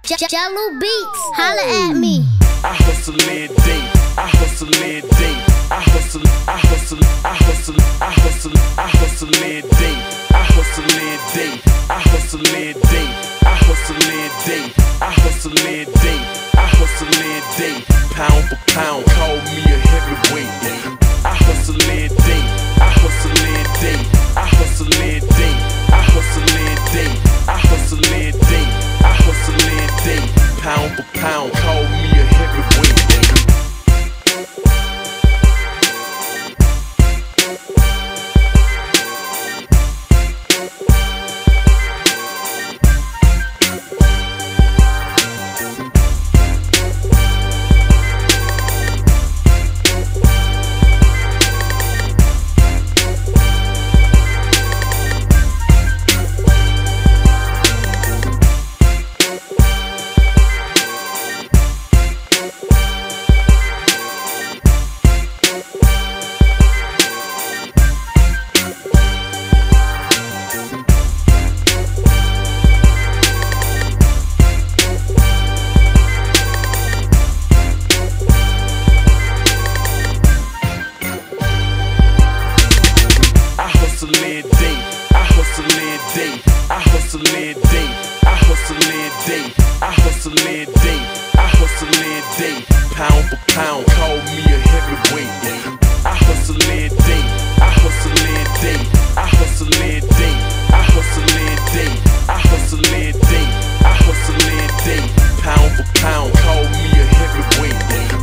Jello Beats, holla at me. I hustle every day. I hustle every day. I hustle every day. I hustle every day. I hustle every day. I hustle every day. I hustle every day. I hustle every day. Pound for pound, call me a heavyweight. I hustle every day. I hustle every day. I hustle every day. I hustle every day. I hustle every day. I hustle every day. Pound for pound, call me a heavyweight. I hustle every day. I hustle every day. I hustle every day. I hustle every day. I hustle every day. I hustle every day. Pound for pound, call me a heavyweight. I hustle every day. I hustle every day. I hustle every day. I hustle every day. I hustle every day. I hustle every day. Pound for pound, call me a heavyweight.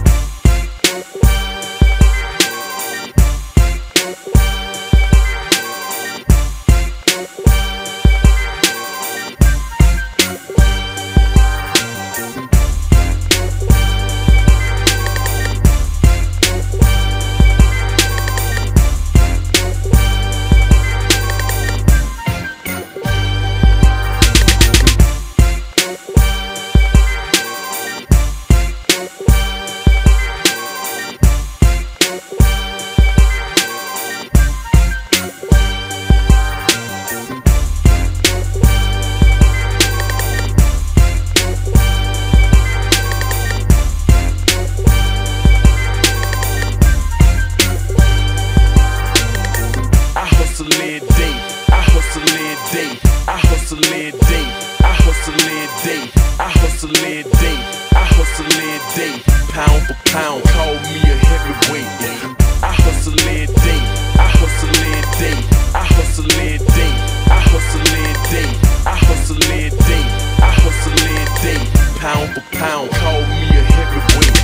I hustle every day. I hustle every day. I hustle every day. I hustle every day. I hustle every day. I hustle every day. Pound for pound, call me a heavyweight. I hustle every day. I hustle every day. I hustle every day. I hustle every day. I hustle every day. I hustle every day. Pound for pound, call me a heavyweight.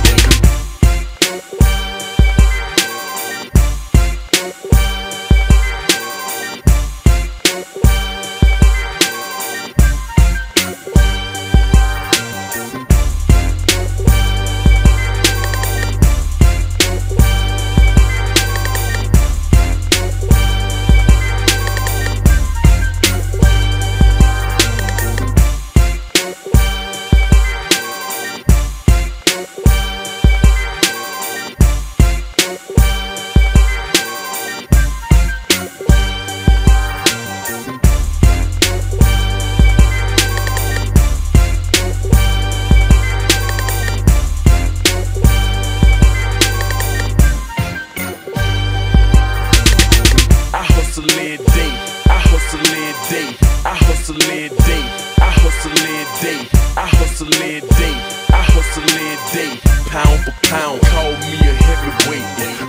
I hustle every day. I hustle every day. I hustle every day. I hustle every day. I hustle every day. I hustle every day. Pound for pound, call me a heavyweight.